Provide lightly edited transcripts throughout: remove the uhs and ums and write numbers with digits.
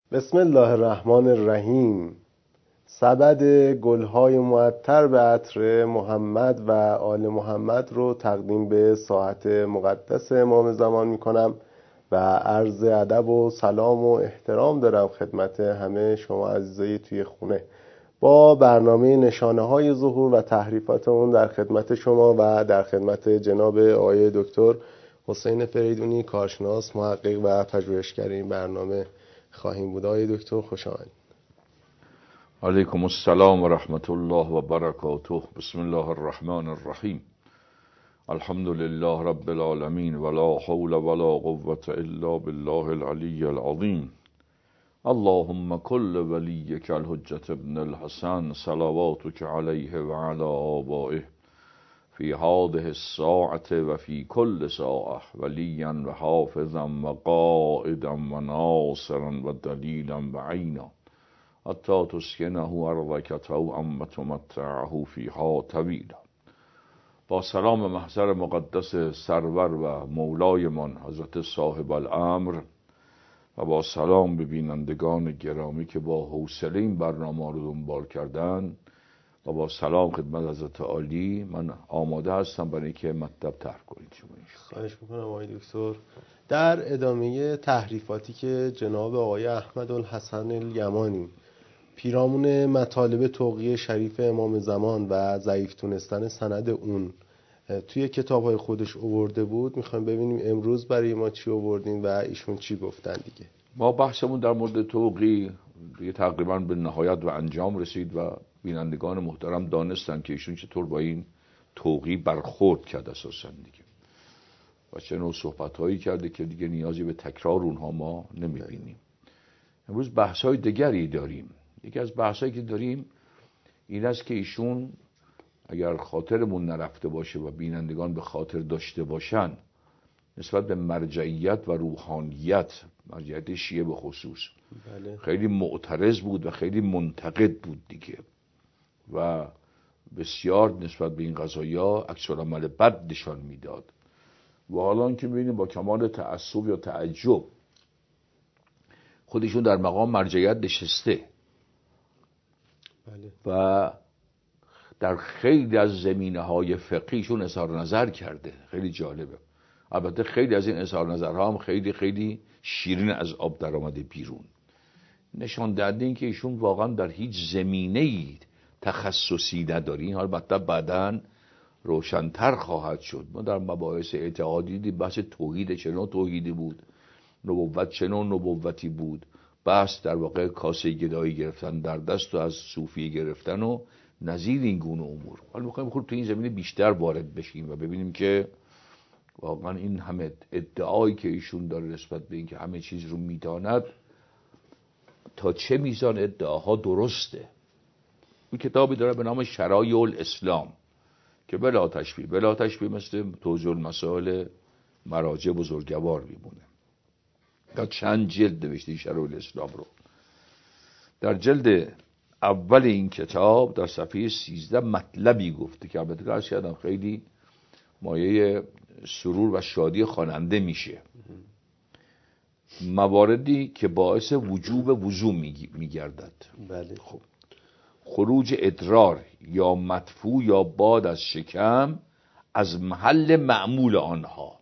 بسم الله الرحمن الرحیم. سبد گلهای معطر به عطر محمد و آل محمد رو تقدیم به ساعت مقدس امام زمان می کنم و عرض ادب و سلام و احترام دارم خدمت همه شما عزیزای توی خونه. با برنامه نشانه های ظهور و تحریفات اون در خدمت شما و در خدمت جناب آقای دکتر حسین فریدونی، کارشناس، محقق و پژوهشگر این برنامه خواهیم بود. آقای دکتر خوش آمدید. علیکم السلام و رحمت الله و برکاته. بسم الله الرحمن الرحیم. الحمد لله رب العالمین ولا حول ولا قوة الا بالله العلی العظیم. اللهم كل وليك الحجة ابن الحسن صلواتك عليه وعلى آبائه في هذه الساعة وفي كل ساعة وليا وحافظا وقائدا وناصرا ودليلا وعينا حتی تسکنه ارضک طوعا و تمتعه فیها طویلا. با سلام محضر مقدس سرور و مولایمان حضرت صاحب الامر و با سلام به بینندگان گرامی که با حوصله این برنامه رو دنبال کردن و با سلام خدمت حضرت عالی، من آماده هستم برای اینکه مطلب طرح کنید. خواهش میکنم آقای دکتر. در ادامه تحریفاتی که جناب آقای احمد الحسن الیمانی پیرامون مطالب توقیه شریف امام زمان و ضعیف تونستن سند اون توی کتاب‌های خودش آورده بود، میخوایم ببینیم امروز برای ما چی آوردین و ایشون چی گفتن دیگه. ما بحثمون در مورد توقی دیگه تقریبا به نهایت و انجام رسید و بینندگان محترم دانستن که ایشون چطور با این توقی برخورد کرد اساسا دیگه و چه نوع صحبت‌هایی کرده که دیگه نیازی به تکرار اونها ما نمی‌بینیم. امروز بحث‌های دیگری داریم. یکی از بحثایی که داریم این است که ایشون اگر خاطرمون نرفته باشه و بینندگان به خاطر داشته باشن، نسبت به مرجعیت و روحانیت، مرجعیت شیعه به خصوص، بله. خیلی معترض بود و خیلی منتقد بود دیگه و بسیار نسبت به این قضایا عکس‌العمل بد نشان میداد و حالا که می‌بینیم با کمال تعصب یا تعجب خودشون در مقام مرجعیت نشسته. بله. و در خیلی از زمینه‌های فقهیشون اظهار نظر کرده. خیلی جالبه. البته خیلی از این اظهار نظرها هم خیلی خیلی شیرین از آب در آمده بیرون، نشان دهنده این که ایشون واقعا در هیچ زمینه‌ای تخصصی ندارین. حالا مطلب بعداً روشن‌تر خواهد شد. ما در مباحث اعتقادی دیدیم بحث توحید چه نوع توحیدی بود، نبوت چه نوع نبوتی بود، بحث در واقع کاسه گدایی گرفتن در دست و از صوفی گرفتن و نظیر این گونه امور. حالا می‌خوایم خود تو این زمینه بیشتر وارد بشیم و ببینیم که واقعا این همه ادعایی که ایشون داره نسبت به این که همه چیز رو میداند تا چه میزان ادعاها درسته. این کتابی داره به نام شرایع الاسلام که بلا تشبیه مثل توضیح المسائل مراجع بزرگوار میمونه. در چند جلد نوشته شرایع الاسلام رو. در جلد اول این کتاب در صفحه 13 مطلبی گفته که البته که عرض کردم خیلی مایه سرور و شادی خواننده میشه. مواردی که باعث وجوب وضو میگردد. بله. خب خروج ادرار یا مدفوع یا باد از شکم از محل معمول آنها.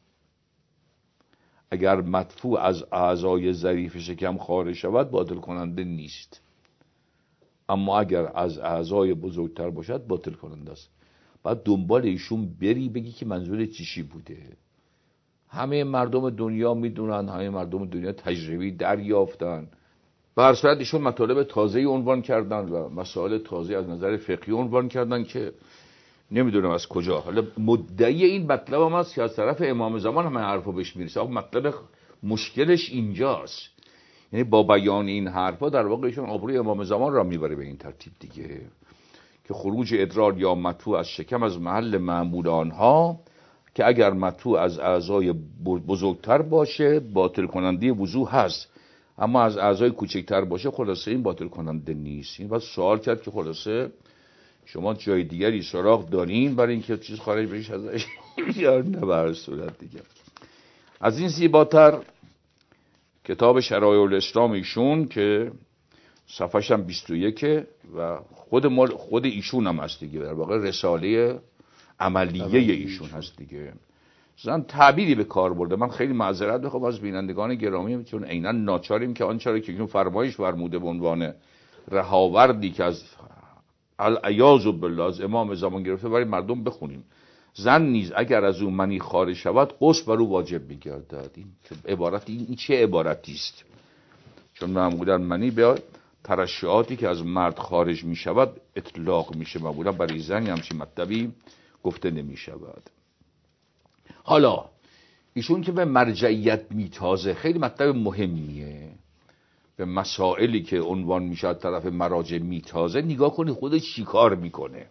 اگر مدفوع از اعضای ظریف شکم خارج شود باطل کننده نیست، اما اگر از اعضای بزرگتر باشد باطل کننده است. بعد دنبال ایشون بری بگی که منظور چیشی بوده. همه مردم دنیا میدونن، همه مردم دنیا تجربی دریافتن. به هر صورت ایشون مطالب تازه‌ای عنوان کردن و مسائل تازه از نظر فقهی عنوان کردن که نمیدونم از کجا. حالا مدعی این مطلب هم هست که از طرف امام زمان همه حرفا بهش میرسه. اما مطلب مشکلش اینجاست، یعنی با بیان این حرفا در واقع ایشون آبروی امام زمان را میبره به این ترتیب دیگه که خروج ادرار یا مدفوع از شکم از محل معمول آنها، که اگر مدفوع از اعضای بزرگتر باشه باطل کننده وضو هست، اما از اعضای کوچکتر باشه خلاصه این باطل کننده نیست. این بعد سوال کرد که خلاصه شما جای دیگری سراغ دارین برای اینکه چیز خارج بشه ازش؟ یا نه؟ به هر صورت دیگه از این زیباتر کتاب شرایع الاسلام ایشون که صفحه‌ش هم 21 و خود ایشون هم هست دیگه، در واقع رساله عملیه ایشون هست دیگه. مثلا تعبیری به کار برده. من خیلی معذرت میخوام از بینندگان گرامی، چون عیناً ناچاریم که آنچه را که ایشون فرمایش فرموده به عنوان رهاوردی که از العیاذ بالله از امام زمان گرفته برای مردم بخونیم. زن نیز اگر از او منی خارج شود غسل بر او واجب می‌گردد. این عبارت این چه عبارتی است؟ چون معمولا منی به ترشحاتی که از مرد خارج می‌شود اطلاق میشه، معمولا برای زن همچین مطلبی گفته نمی‌شود. حالا ایشون که به مرجعیت میتازه، خیلی مطلب مهمیه. به مسائلی که عنوان میشه طرف مراجع میتازه، نگاه کنید خودش چی کار میکنه.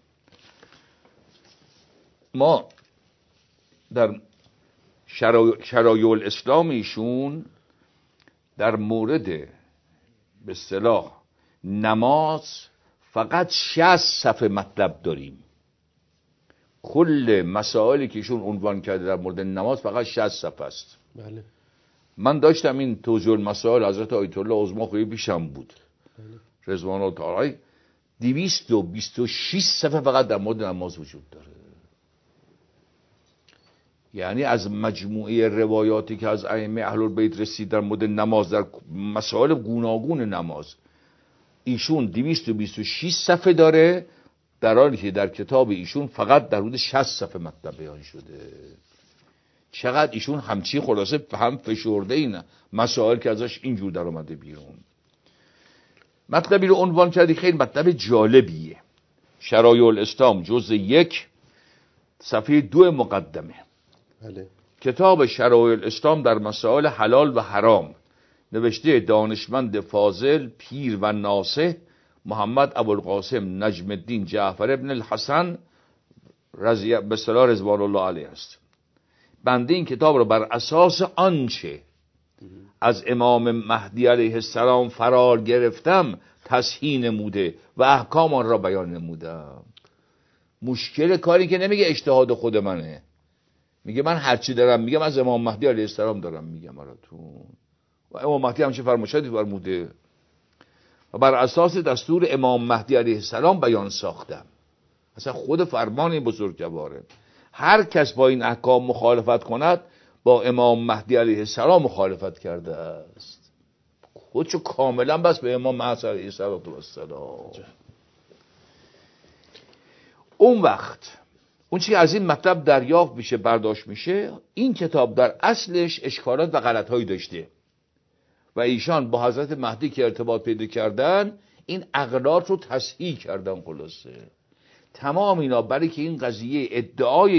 ما در شرایع الاسلام ایشون در مورد به اصطلاح نماز فقط 60 صفحه مطلب داریم. کل مسائلی که ایشون عنوان کرده در مورد نماز فقط 60 صفحه است. بله. من داشتم این توضیح المسائل حضرت آیت الله عظما خیلی پیشم بود. بله. رضوان الله تعالی 226 صفحه فقط در مورد نماز وجود داره. یعنی از مجموعه روایاتی که از ائمه اهل البیت رسید در مورد نماز، در مسائل گوناگون نماز، ایشون 226 صفحه داره، در حالی که در کتاب ایشون فقط در حدود 60 صفحه مطلب بیان شده. چقدر ایشون همچی خلاصه هم فشرده این مسائل که ازش اینجور در اومده بیرون. مطلبی رو عنوان کردی خیلی مطلب جالبیه. شرایع الاسلام جزء 1 صفحه 2 مقدمه. بله. کتاب شرایع الاسلام در مسائل حلال و حرام، نوشته دانشمند فاضل پیر و ناصح محمد ابوالقاسم نجم الدین جعفر ابن الحسن رضوان الله علیه است. بنده این کتاب رو بر اساس آنچه از امام مهدی علیه السلام فرار گرفتم تصحیح نموده و احکام آن را بیان نمودم. مشکل کاری که نمیگه اجتهاد خود منه، میگه من هرچی دارم میگم از امام مهدی علیه السلام دارم میگم براتون، و امام مهدی همچه فرمایشاتی فرموده و بر اساس دستور امام مهدی علیه السلام بیان ساختم. اصلا خود فرمان بزرگواره. هر کس با این احکام مخالفت کند با امام مهدی علیه السلام مخالفت کرده است. خودشو کاملا بس به امام مهدی علیه السلام. اون وقت اون چیزی از این مطلب دریافت میشه، برداشت میشه، این کتاب در اصلش اشکالات و غلطهایی داشته و ایشان با حضرت مهدی که ارتباط پیدا کردن این اغلاط رو تصحیح کردن. خلاصه تمام اینا برای که این قضیه ادعای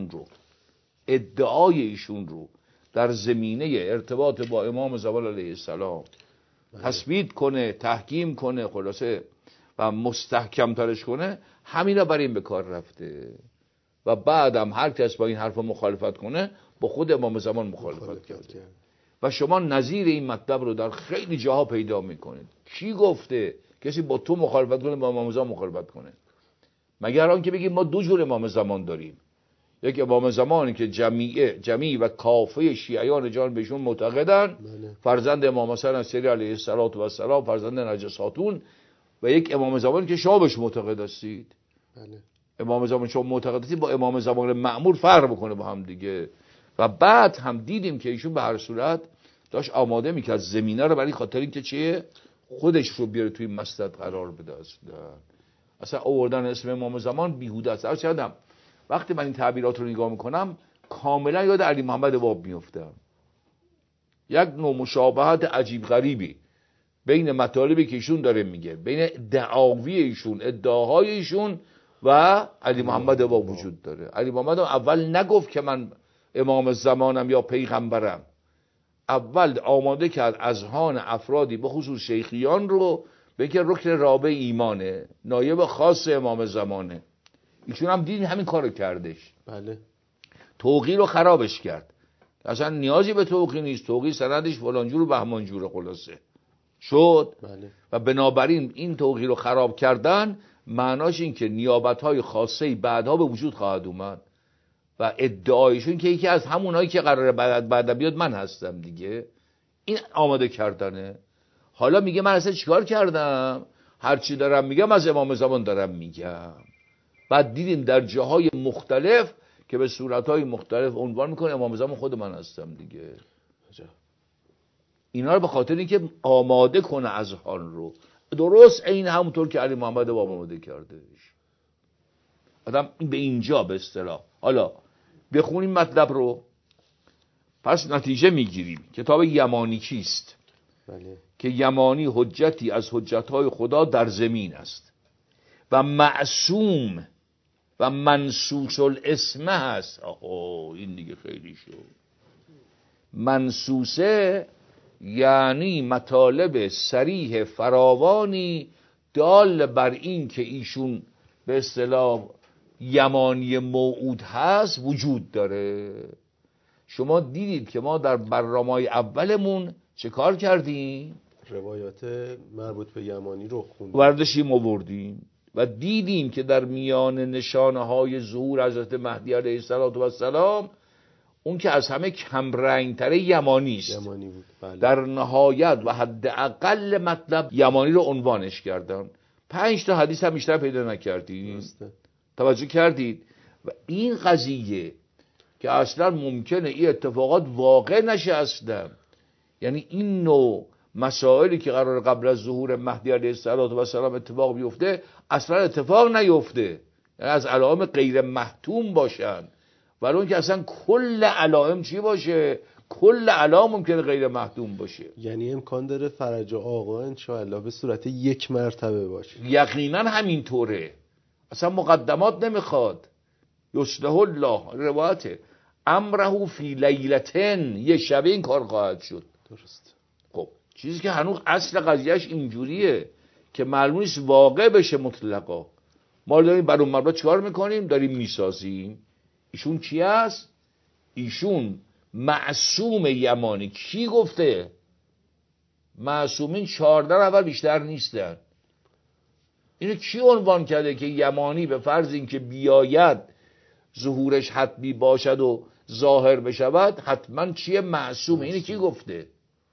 ایشون رو در زمینه ارتباط با امام زمان علیه السلام تثبیت کنه، تحکیم کنه، خلاصه و مستحکم ترش کنه، همینا برای این به کار رفته. و بعدم هر کس با این حرف مخالفت کنه با خود امام زمان مخالفت کرده. و شما نظیر این مطلب رو در خیلی جاها پیدا میکنید. کی گفته کسی با تو مخالفت کنه با امام زمان مخالفت کنه؟ مگر آن که بگیم ما دو جور امام زمان داریم، یک امام زمانی که جمیع و کافه شیعیان جهان بهشون معتقدن، فرزند امام حسن عصری علیه السلام، فرزند نجس خاتون، و یک امام زمانی که شما بهش معتقد هستید. بله. امام زمان شما معتقد هستید با امام زمان مأمور فرق بکنه با هم دیگه. و بعد هم دیدیم که ایشون به هر صورت داشت آماده میکرد زمینه رو برای خاطر اینکه چیه خودش رو بیاره توی مسند قرار بده. اصلا آوردن اسم امام زمان بیهوده است. اصلا وقتی من این تعبیرات رو نگاه میکنم کاملا یاد علی محمد باب میافتم. یک نوع مشابهت عجیب غریبی بین مطالبی که ایشون داره میگه، بین دعاوی ایشون، ادعاهای ایشون و علی محمد باب وجود داره. علی محمد اول نگفت که من امام زمانم یا پیغمبرم، اول آماده کرد اذهان افرادی به خصوص شیخیان رو بگه رکن رابع ایمانه، نایب خاص امام زمانه. ایشون هم دیدین همین کارو کردش. بله. توقی رو خرابش کرد. اصلا نیازی به توقی نیست، توقی سندش فلانجور و بهمانجور خلاصه شد. بله. و بنابراین این توقی رو خراب کردن معناش این که نیابت‌های خاصه بعدها به وجود خواهد اومد و ادعایشون که یکی از همونایی که قراره بعد بیاد من هستم دیگه. این آماده کردنه. حالا میگه من اصلا چیکار کردم؟ هرچی دارم میگم از امام زمان دارم میگم. بعد دیدیم در جاهای مختلف که به صورتهای مختلف عنوان میکنه امام زمان خود من هستم دیگه. اینا رو به خاطر اینکه آماده کنه اذهان رو، درست عین همونطور که علی محمد باب آماده کردهش. آدم به اینجا به اصطلاح. حالا بخونیم مطلب رو، پس نتیجه میگیریم کتاب یمانی کیست؟ بله. که یمانی حجتی از حجتهای خدا در زمین است و معصوم و منسوس الاسم هست. این دیگه خیلی شد. منسوسه یعنی مطالب صریح فراوانی دال بر این که ایشون به اصطلاح یمانی موعود هست وجود داره. شما دیدید که ما در برنامه‌های اولمون چه کار کردیم؟ روایات مربوط به یمانی رو خوندیم، وردشیم آوردیم و دیدیم که در میان نشانه‌های ظهور حضرت مهدی علیه السلام اون که از همه کمرنگ‌تر یمانی است. یمانی بود. بله. در نهایت و حداقل مطلب یمانی رو عنوانش کردن. 5 تا حدیث هم بیشتر پیدا نکردید. توجه کردید؟ و این قضیه که اصلا ممکنه این اتفاقات واقع نشه اصلا، یعنی این نوع مسائلی که قرار قبل از ظهور مهدی علیه السلام اتفاق بیفته اصلا اتفاق نیفته، یعنی از علائم غیر محتوم باشن، ولی اون که اصلا کل علائم چی باشه؟ کل علائم ممکنه غیر محتوم باشه. یعنی امکان داره فرج آقا انشاءالله به صورت یک مرتبه باشه. یقینا همینطوره، اصلا مقدمات نمیخواد. یصلح الله روایته امره فی لیلتن، یه شبه این کار خواهد شد. درست. خب چیزی که هنوز اصل قضیهش اینجوریه که معلوم نیست واقع بشه مطلقا. ما داریم بر اون مبنا چیکار میکنیم؟ داریم میسازیم. ایشون کی است؟ ایشون معصوم یمانی. کی گفته؟ معصومین 14 نفر بیشتر نیستن. اینو کی عنوان کرده که یمانی به فرض اینکه بیاید ظهورش حتمی باشد و ظاهر بشود حتما چیه؟ معصومه. اینو کی گفته؟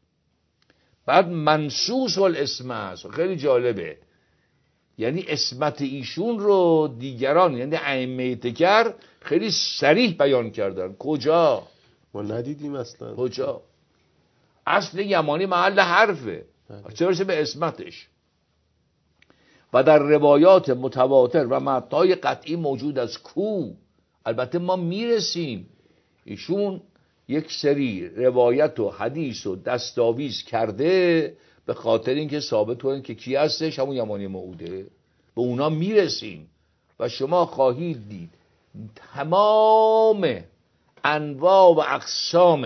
بعد منسوس الاسم است. خیلی جالبه، یعنی اسمت ایشون رو دیگران یعنی ائمه تکر خیلی صریح بیان کردن. کجا؟ ما ندیدیم اصلا. کجا؟ اصل یمانی محل حرفه، چه برسه به اسمتش. و در روایات متواتر و متن‌های قطعی موجود از کو. البته ما میرسیم. ایشون یک سری روایت و حدیث و دستاویز کرده به خاطر اینکه ثابت کنه که کی هستش؟ همون یمانی موعوده. به اونا میرسیم و شما خواهید دید تمام انواع و اقسام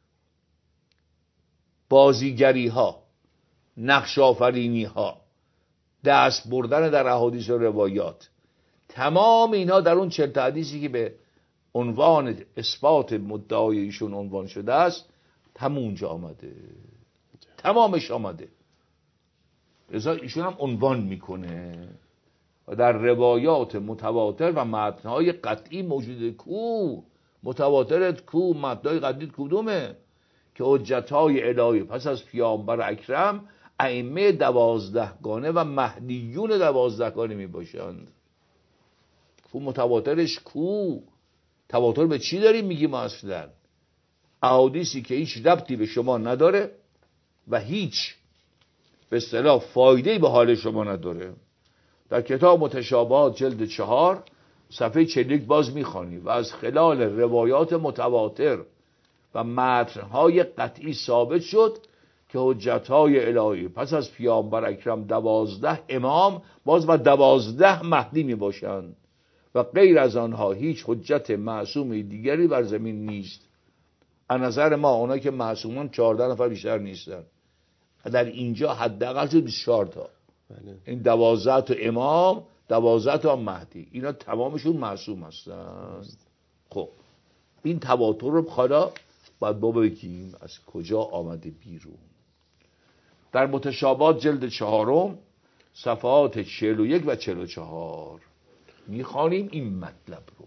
بازیگری ها، نقش آفرینی ها، دست بردن در احادیث و روایات، تمام اینها در اون 40 حدیثی که به عنوان اثبات مدعای ایشون عنوان شده است همونجا آمده، تمامش آمده. لذا ایشون هم عنوان میکنه و در روایات متواتر و متنهای قطعی موجوده. کو متواترت کو؟ متنهای قطعی کدومه؟ که حجتهای الهی پس از پیامبر اکرم ائمه 12 گانه و مهدیون 12 گانه می باشند. کو متواترش کو؟ تواتر به چی داریم میگیم اصلا؟ احادیثی که هیچ ربطی به شما نداره و هیچ به اصطلاح فایده‌ای به حال شما نداره. در کتاب متشابهات جلد 4 صفحه 41 باز میخوانی و از خلال روایات متواتر و متن‌های قطعی ثابت شد که حجت‌های الهی پس از پیامبر اکرم 12 امام باز و 12 مهدی می باشند و غیر از آنها هیچ حجت معصوم دیگری بر زمین نیست. از نظر ما اونا که معصومان 14 نفر بیشتر نیستن. در اینجا حداقل شد 24 تا. بله. این 12 تا امام، 12 تا مهدی، اینا تمامشون معصوم هستن. خب این تواتر رو حالا باید ما بگیم از کجا آمده بیرون. در متشابهات جلد 4 صفحات 41 و 44 میخوانیم این مطلب رو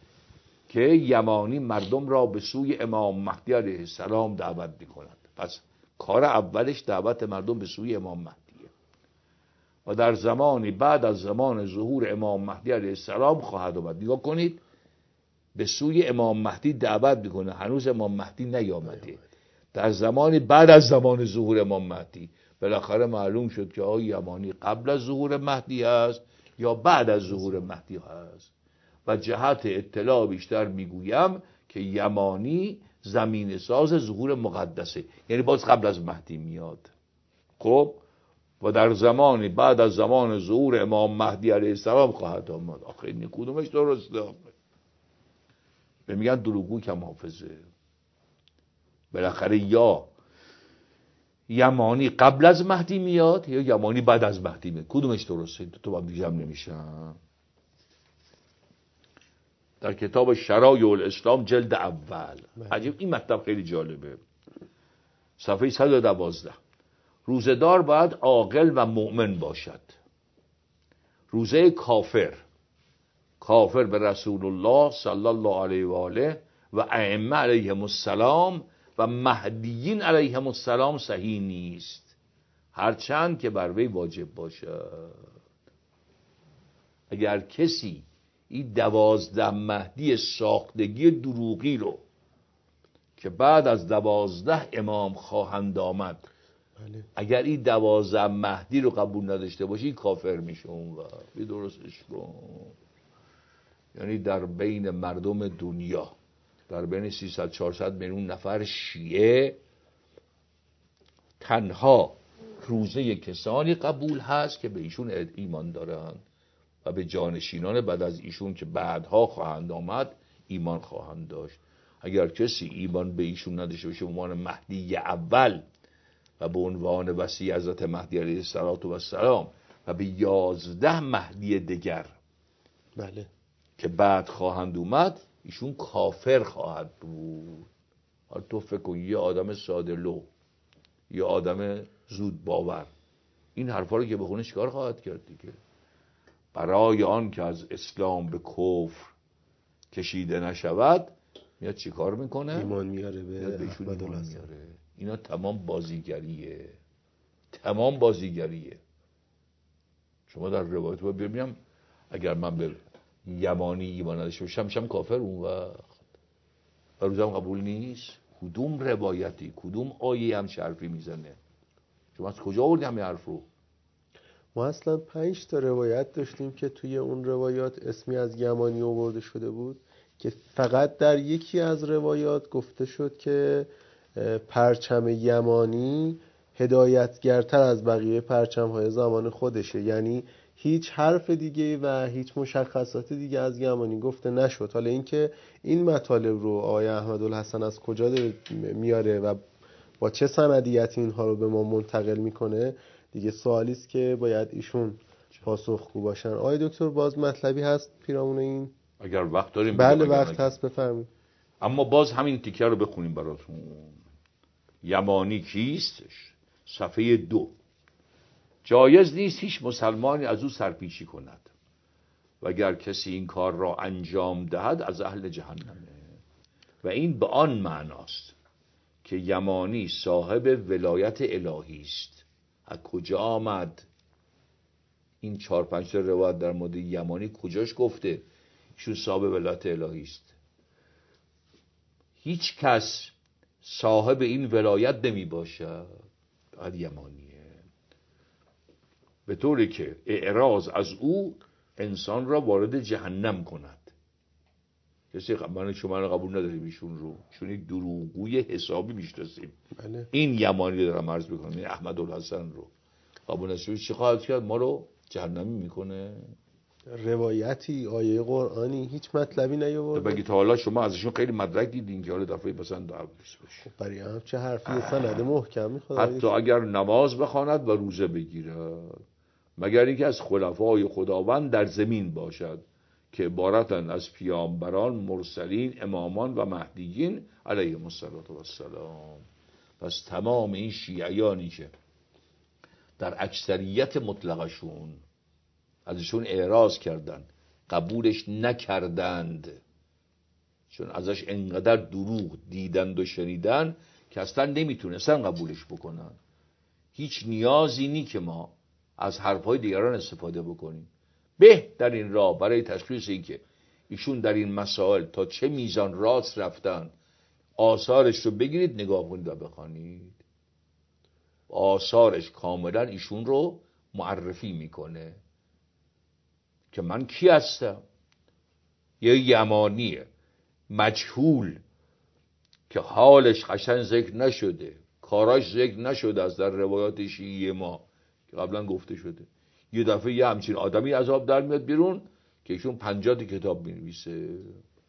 که یمانی مردم را به سوی امام مهدی علیه السلام دعوت میکند. پس کار اولش دعوت مردم به سوی امام مهدیه و در زمانی بعد از زمان ظهور امام مهدی علیه السلام خواهد آمد. نگاه کنید، به سوی امام مهدی دعوت میکنه، هنوز امام مهدی نیامده. در زمانی بعد از زمان ظهور امام مهدی بالاخره معلوم شد که آقای یمانی قبل از ظهور مهدی هست یا بعد از ظهور مهدی هست. و جهت اطلاع بیشتر میگویم که یمانی زمین ساز ظهور مقدسه، یعنی باز قبل از مهدی میاد. خب و در زمانی بعد از زمان ظهور امام مهدی علیه السلام خواهد آمد. آخه این کدومش درسته؟ به میگن دروغگو کم حافظه. بالاخره یا یمانی قبل از مهدی میاد یا یمانی بعد از مهدی میاد. کدومش درسته؟ تو با هم دیگه هم نمیشن. در کتاب شرایع الاسلام جلد اول عجیب این مطلب خیلی جالبه، صفحه 112. روزه‌دار باید عاقل و مؤمن باشد. روزه کافر به رسول الله صلی الله علیه و آله و ائمه علیهم السلام و مهدیین علیهم السلام صحیح نیست، هرچند که بر وی واجب باشد. اگر کسی این 12 مهدی ساختگی دروغی رو که بعد از 12 امام خواهند آمد، اگر این 12 مهدی رو قبول نداشته باشی کافر میشه. اون و بی درستش کن. یعنی در بین مردم دنیا، در بین 300-400 میلیون نفر شیعه، تنها روزه کسانی قبول هست که به ایشون ایمان دارند و به جانشینان بعد از ایشون که بعدها خواهند آمد ایمان خواهند داشت. اگر کسی ایمان به ایشون نداشته باشه به عنوان مهدی اول و به عنوان وصی حضرت مهدی علیه السلام و به 11 مهدی دیگر بله که بعد خواهند اومد، ایشون کافر خواهد بود. حالا تو فکر کن یه آدم ساده لو، یه آدم زود باور این حرفا رو که بخونه چیکار خواهد کرد دیگه؟ برای آن که از اسلام به کفر کشیده نشود میاد چیکار میکنه؟ ایمان میاره به احمد الحسن. اینا تمام بازیگریه. شما در روایت باید ببینم اگر من به یمانی ایمان نداشته باشم میشم کافر اون وقت و روزم قبول نیست. کدوم روایتی کدوم آیه هم حرفی میزنه؟ شما از کجا آوردی همین حرف رو؟ ما اصلا 5 تا روایت داشتیم که توی اون روایات اسمی از یمانی آورده شده بود که فقط در یکی از روایات گفته شد که پرچم یمانی هدایتگرتر از بقیه پرچم‌های زمان خودشه. یعنی هیچ حرف دیگه و هیچ مشخصات دیگه از یمانی گفته نشد. حالا اینکه این مطالب رو آقای احمد الحسن از کجا میاره و با چه سندیتی اینها رو به ما منتقل میکنه دیگه سوالی است که باید ایشون پاسخگو باشن. آقای دکتر باز مطلبی هست پیرامون این؟ اگر وقت داریم بله وقت هست بفرمایید. اما باز همین تیکه رو بخونیم براتون. یمانی کیستش؟ صفحه 2. جایز نیست هیچ مسلمانی از او سرپیچی کند و اگر کسی این کار را انجام دهد از اهل جهنمه. و این به آن معناست که یمانی صاحب ولایت الهی است. از کجا آمد این 4-5 روایت در مورد یمانی؟ کجاش گفته ایشون صاحب ولایت الهی است؟ هیچ کس صاحب این ولایت نمی باشد، فقط یمانیه. به طوری که اعراض از او انسان را وارد جهنم کند. کسی من شما رو قبول نداریم ایشون رو، چون یک دروغگوی حسابی میشناسیم. بله. این یمانی دارم عرض میکنم، این احمد الحسن رو قبول نداشته چی خواهد کرد؟ ما رو جهنمی میکنه. روایتی آیه قرآنی هیچ مطلبی نیاورده. بگی تا حالا شما ازشون خیلی مدرک دیدین که حالا دفعه مثلا دعوت بشه؟ برای هم چه حرفی سند محکم میخواد. حتی اگر نماز بخواند و روزه بگیرد، مگر اینکه از خلفای خداوند در زمین باشد که عبارتن از پیامبران، مرسلین، امامان و مهدیین علیهم السلام. پس تمام این شیعیانی که در اکثریت مطلقشون ازشون اعراض کردند، قبولش نکردند، چون ازش انقدر دروغ دیدند و شنیدن که اصلا نمیتونستن قبولش بکنن. هیچ نیازی نی که ما از حرفهای دیگران استفاده بکنیم. بهترین راه برای تشخیص این که ایشون در این مسائل تا چه میزان راست رفتن، آثارش رو بگیرید نگاه کنید و بخوانید. آثارش کاملا ایشون رو معرفی میکنه که من کی هستم. یه یمانیه مجهول که حالش قشنگ ذکر نشده، کاراش ذکر نشده از در روایات شیعی ما که قبلا گفته شده، یه دفعه یه همچین آدمی از آب در میاد بیرون که ایشون 50 کتاب می‌نویسه،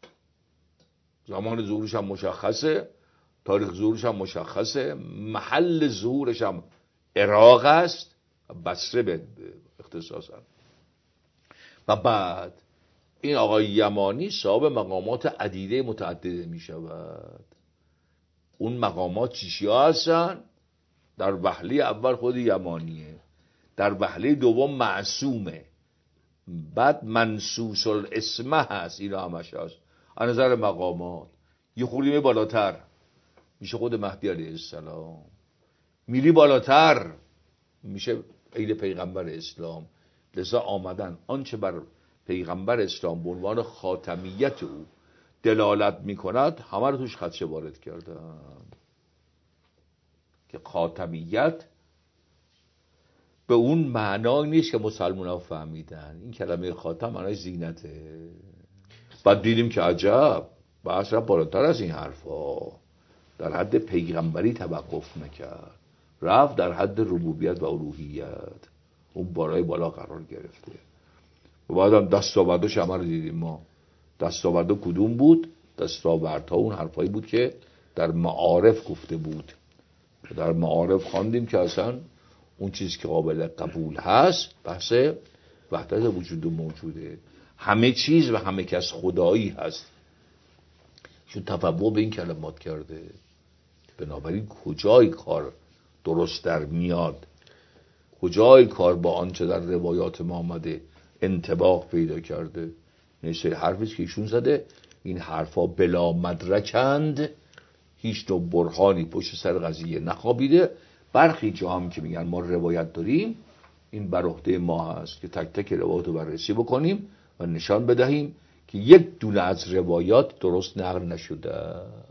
زمان ظهورش هم مشخصه، تاریخ ظهورش هم مشخصه، محل ظهورش هم عراق است، بصره به اختصاصا. و بعد این آقای یمانی صاحب مقامات عدیده متعدده می شود. اون مقامات چیشیا هستن؟ در وهله اول خود یمانیه، در وهله دوم معصومه، بعد منصوص الاسمه هست. اینا همش هست از نظر مقامات. یه خوردی بالاتر میشه خود مهدی علیه السلام، میری بالاتر میشه عید پیغمبر اسلام. لذا آمدن آنچه بر پیغمبر اسلام به عنوان خاتمیت او دلالت میکند همه رو توش خدشه وارد کردن که خاتمیت به اون معنای نیست که مسلمان ها فهمیدن. این کلمه خاتم معنای زینته. بعد دیدیم که عجب بحث را بالاتر از این حرفا، در حد پیغمبری توقف نکرد، رفت در حد ربوبیت و الوهیت، اون بالای بالا قرار گرفته. و بعد هم دستاوردش همه رو دیدیم ما. دستاورده کدوم بود؟ دستاوردها اون حرفایی بود که در معارف گفته بود. در معارف خواندیم که اصلا اون چیزی که قابل قبول هست بحث وحدت وجود و موجوده، همه چیز و همه کس خدایی هست. چون تفوع به این کلمات کرده، بنابراین کجای کار درست در میاد، کجای کار با آنچه در روایات ما آمده انطباق پیدا کرده. نشه حرفیست که ایشون زده، این حرفا بلا مدرکند، هیچ نوع برهانی پشت سر قضیه نخوابیده. برخی جا هم که میگن ما روایت داریم، این بر عهده ما هست که تک تک روایات رو بررسی بکنیم و نشان بدهیم که یک دونه از روایات درست نقل نشده.